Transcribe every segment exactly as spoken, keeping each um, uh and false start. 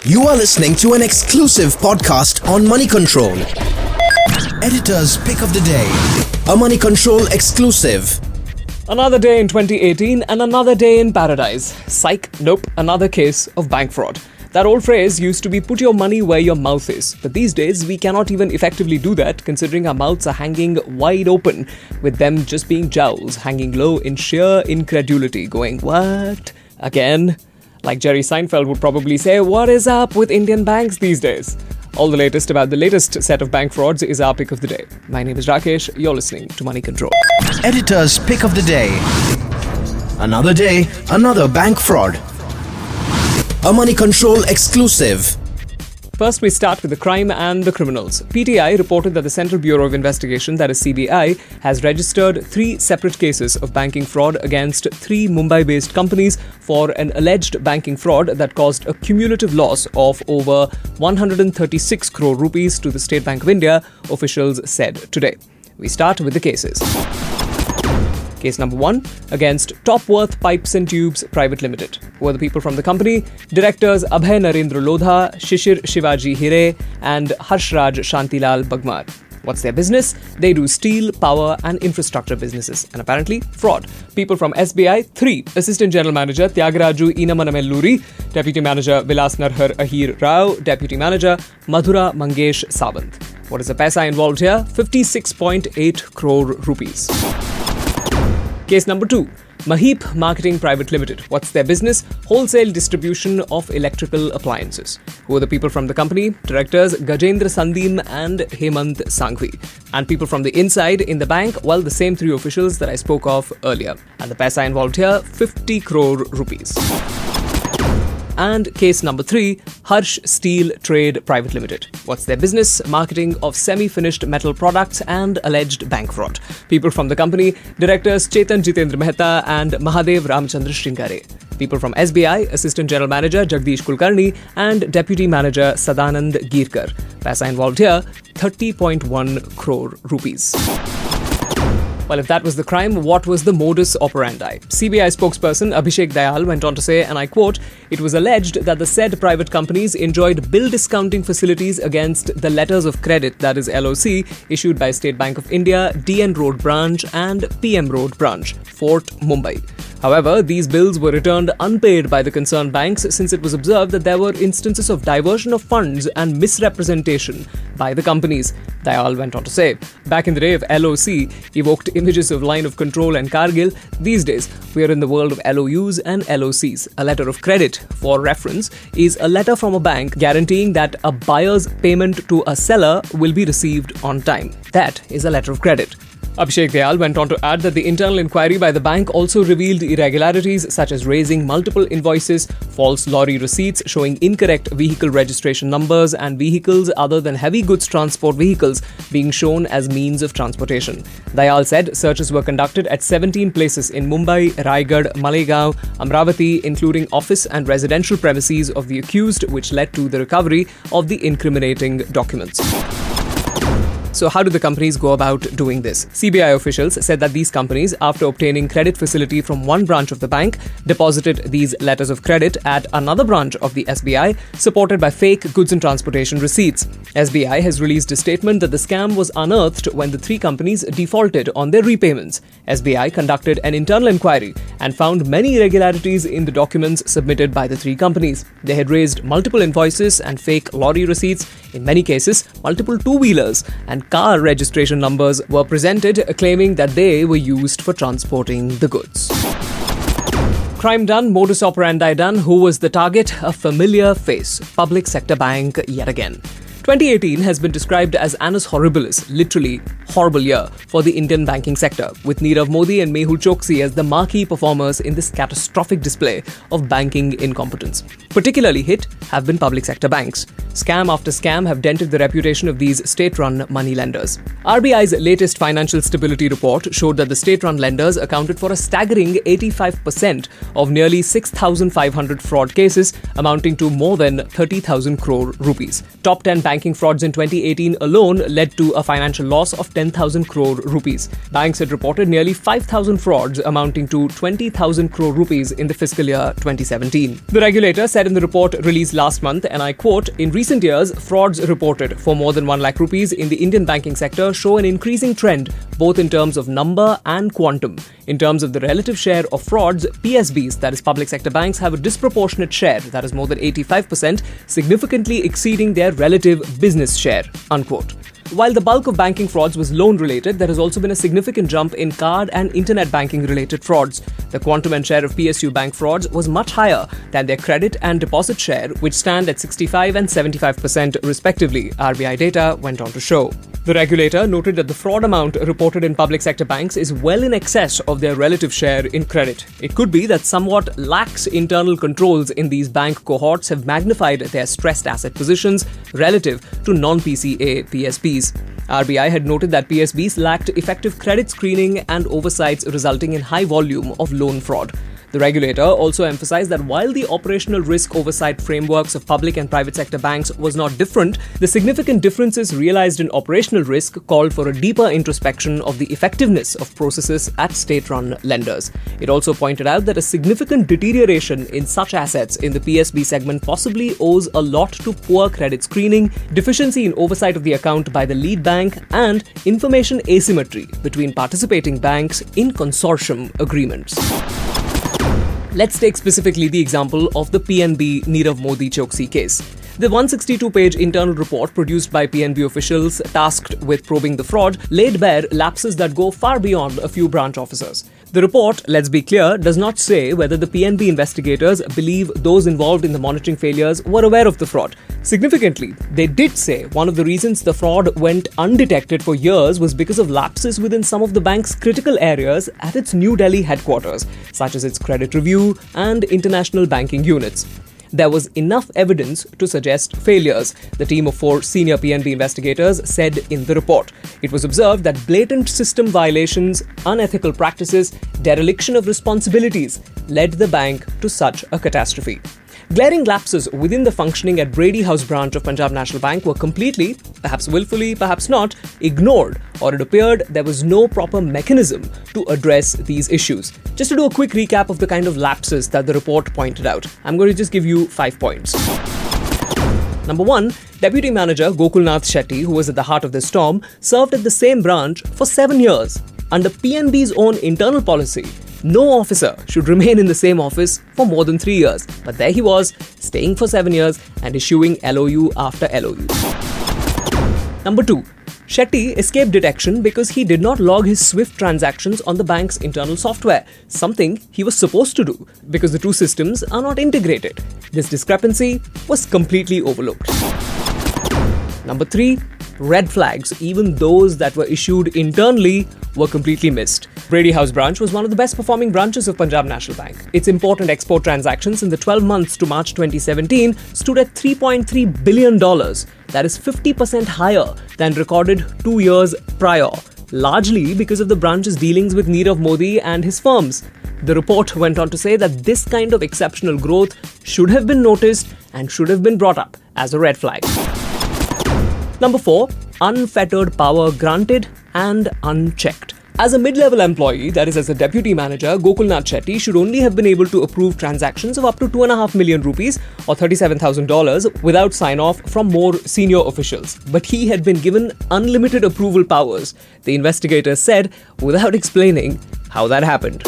You are listening to an exclusive podcast on Money Control. Editor's Pick of the Day. A Money Control exclusive. Another day in twenty eighteen and another day in paradise. Psych, nope, another case of bank fraud. That old phrase used to be put your money where your mouth is. But these days, we cannot even effectively do that considering our mouths are hanging wide open, with them just being jowls hanging low in sheer incredulity, going, what? Again? Like Jerry Seinfeld would probably say, what is up with Indian banks these days? All the latest about the latest set of bank frauds is our pick of the day. My name is Rakesh, you're listening to Money Control. Editor's Pick of the Day. Another day, another bank fraud. A Money Control exclusive. First, we start with the crime and the criminals. P T I reported that the Central Bureau of Investigation, that is C B I, has registered three separate cases of banking fraud against three Mumbai-based companies for an alleged banking fraud that caused a cumulative loss of over one hundred thirty-six crore rupees to the State Bank of India, officials said today. We start with the cases. Case number one, against Topworth Pipes and Tubes Private Limited, who are the people from the company, directors Abhay Narendra Lodha, Shishir Shivaji Hire, and Harshraj Shantilal Bagmar. What's their business? They do steel, power and infrastructure businesses, and apparently fraud. People from S B I, three, Assistant General Manager Tyagaraju Inamanamelluri, Deputy Manager Vilas Narhar Ahir Rao, Deputy Manager Madhura Mangesh Sawant. What is the paisa involved here? fifty-six point eight crore rupees. Case number two, Maheep Marketing Private Limited. What's their business? Wholesale distribution of electrical appliances. Who are the people from the company? Directors Gajendra Sandeem and Hemant Sanghvi. And people from the inside in the bank, well, the same three officials that I spoke of earlier. And the paisa involved here, fifty crore rupees. And case number three, Harsh Steel Trade Private Limited. What's their business? Marketing of semi-finished metal products and alleged bank fraud. People from the company, directors Chetan Jitendra Mehta and Mahadev Ramchandra Shringare. People from S B I, Assistant General Manager Jagdish Kulkarni and Deputy Manager Sadanand Girkar. Paisa involved here, thirty point one crore rupees. Well, if that was the crime, what was the modus operandi? C B I spokesperson Abhishek Dayal went on to say, and I quote, "It was alleged that the said private companies enjoyed bill discounting facilities against the letters of credit, that is L O C, issued by State Bank of India, D N Road branch and P M Road branch, Fort Mumbai. However, these bills were returned unpaid by the concerned banks since it was observed that there were instances of diversion of funds and misrepresentation by the companies." Dayal went on to say, "Back in the day of L O C evoked images of line of control and Kargil, these days we are in the world of L O Us and L O Cs. A letter of credit, for reference, is a letter from a bank guaranteeing that a buyer's payment to a seller will be received on time. That is a letter of credit." Abhishek Dayal went on to add that the internal inquiry by the bank also revealed irregularities such as raising multiple invoices, false lorry receipts showing incorrect vehicle registration numbers, and vehicles other than heavy goods transport vehicles being shown as means of transportation. Dayal said searches were conducted at seventeen places in Mumbai, Raigad, Malegaon, Amravati, including office and residential premises of the accused, which led to the recovery of the incriminating documents. So how do the companies go about doing this? C B I officials said that these companies, after obtaining credit facility from one branch of the bank, deposited these letters of credit at another branch of the S B I, supported by fake goods and transportation receipts. S B I has released a statement that the scam was unearthed when the three companies defaulted on their repayments. S B I conducted an internal inquiry and found many irregularities in the documents submitted by the three companies. They had raised multiple invoices and fake lorry receipts. In many cases, multiple two-wheelers and car registration numbers were presented, claiming that they were used for transporting the goods. Crime done, modus operandi done. Who was the target? A familiar face. Public sector bank yet again. twenty eighteen has been described as annus horribilis, literally horrible year for the Indian banking sector, with Nirav Modi and Mehul Choksi as the marquee performers in this catastrophic display of banking incompetence. Particularly hit have been public sector banks. Scam after scam have dented the reputation of these state-run money lenders. R B I's latest financial stability report showed that the state-run lenders accounted for a staggering eighty-five percent of nearly six thousand five hundred fraud cases, amounting to more than thirty thousand crore rupees. Top ten banks banking frauds in twenty eighteen alone led to a financial loss of ten thousand crore rupees. Banks had reported nearly five thousand frauds amounting to twenty thousand crore rupees in the fiscal year twenty seventeen. The regulator said in the report released last month, and I quote, "In recent years, frauds reported for more than one lakh rupees in the Indian banking sector show an increasing trend, both in terms of number and quantum. In terms of the relative share of frauds, P S Bs, that is public sector banks, have a disproportionate share, that is more than eighty-five percent, significantly exceeding their relative business share," unquote. While the bulk of banking frauds was loan-related, there has also been a significant jump in card and internet banking-related frauds. The quantum and share of P S U bank frauds was much higher than their credit and deposit share, which stand at sixty-five and seventy-five percent respectively, R B I data went on to show. The regulator noted that the fraud amount reported in public sector banks is well in excess of their relative share in credit. It could be that somewhat lax internal controls in these bank cohorts have magnified their stressed asset positions relative to non-P C A P S Bs. R B I had noted that P S Bs lacked effective credit screening and oversights, resulting in high volume of loan fraud. The regulator also emphasized that while the operational risk oversight frameworks of public and private sector banks was not different, the significant differences realized in operational risk called for a deeper introspection of the effectiveness of processes at state-run lenders. It also pointed out that a significant deterioration in such assets in the P S B segment possibly owes a lot to poor credit screening, deficiency in oversight of the account by the lead bank, and information asymmetry between participating banks in consortium agreements. Let's take specifically the example of the P N B Nirav Modi Choksi case. The one hundred sixty-two page internal report produced by P N B officials tasked with probing the fraud laid bare lapses that go far beyond a few branch officers. The report, let's be clear, does not say whether the P N B investigators believe those involved in the monitoring failures were aware of the fraud. Significantly, they did say one of the reasons the fraud went undetected for years was because of lapses within some of the bank's critical areas at its New Delhi headquarters, such as its credit review and international banking units. There was enough evidence to suggest failures, the team of four senior P N B investigators said in the report. It was observed that blatant system violations, unethical practices, dereliction of responsibilities led the bank to such a catastrophe. Glaring lapses within the functioning at Brady House branch of Punjab National Bank were completely, perhaps willfully, perhaps not, ignored, or it appeared there was no proper mechanism to address these issues. Just to do a quick recap of the kind of lapses that the report pointed out, I'm going to just give you five points. Number one, Deputy Manager Gokulnath Shetty, who was at the heart of this storm, served at the same branch for seven years. Under P N B's own internal policy, no officer should remain in the same office for more than three years. But there he was, staying for seven years and issuing L O U after L O U. Number two, Shetty escaped detection because he did not log his SWIFT transactions on the bank's internal software, something he was supposed to do because the two systems are not integrated. This discrepancy was completely overlooked. Number three, red flags, even those that were issued internally, were completely missed. Brady House branch was one of the best performing branches of Punjab National Bank. Its import and export transactions in the twelve months to March twenty seventeen stood at three point three billion dollars. That is fifty percent higher than recorded two years prior, largely because of the branch's dealings with Nirav Modi and his firms. The report went on to say that this kind of exceptional growth should have been noticed and should have been brought up as a red flag. Number four, unfettered power granted and unchecked. As a mid-level employee, that is as a deputy manager, Gokulnath Shetty should only have been able to approve transactions of up to two point five million rupees or thirty-seven thousand dollars without sign-off from more senior officials. But he had been given unlimited approval powers, the investigators said, without explaining how that happened.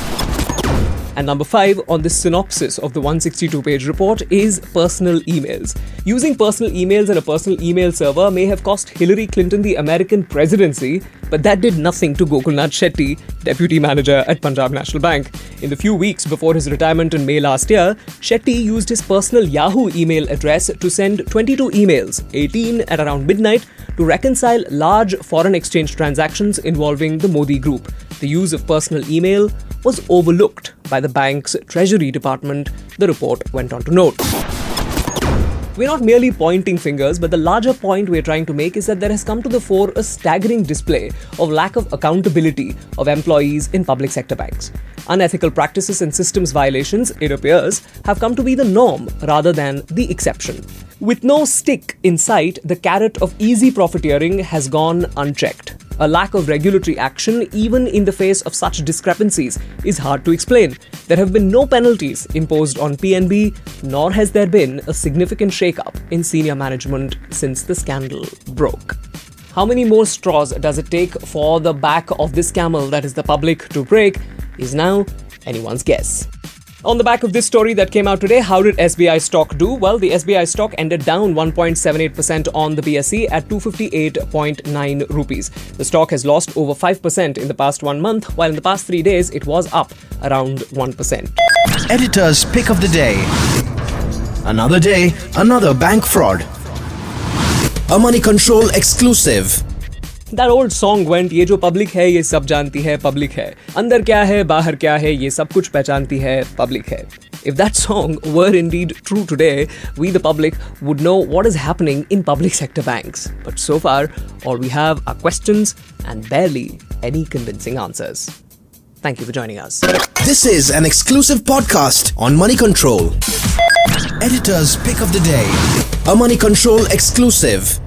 And number five on this synopsis of the one hundred sixty-two page report is personal emails. Using personal emails in a personal email server may have cost Hillary Clinton the American presidency, but that did nothing to Gokulnath Shetty, deputy manager at Punjab National Bank. In the few weeks before his retirement in May last year, Shetty used his personal Yahoo email address to send twenty-two emails, eighteen at around midnight, to reconcile large foreign exchange transactions involving the Modi Group. The use of personal email was overlooked by the bank's treasury department, the report went on to note. We're not merely pointing fingers, but the larger point we're trying to make is that there has come to the fore a staggering display of lack of accountability of employees in public sector banks. Unethical practices and systems violations, it appears, have come to be the norm rather than the exception. With no stick in sight, the carrot of easy profiteering has gone unchecked. A lack of regulatory action, even in the face of such discrepancies, is hard to explain. There have been no penalties imposed on P N B, nor has there been a significant shake-up in senior management since the scandal broke. How many more straws does it take for the back of this camel, that is the public, to break, is now anyone's guess. On the back of this story that came out today, how did S B I stock do? Well, the S B I stock ended down one point seven eight percent on the B S E at two hundred fifty-eight point nine rupees. The stock has lost over five percent in the past one month, while in the past three days it was up around one percent. Editor's Pick of the Day. Another day, another bank fraud. A Money Control exclusive. That old song went, ये जो public है ये सब जानती है public है, अंदर क्या है बाहर क्या है ये सब कुछ पहचानती है public है. If that song were indeed true today, we the public would know what is happening in public sector banks. But so far, all we have are questions and barely any convincing answers. Thank you for joining us. This is an exclusive podcast on Money Control. Editor's Pick of the Day. A Money Control exclusive.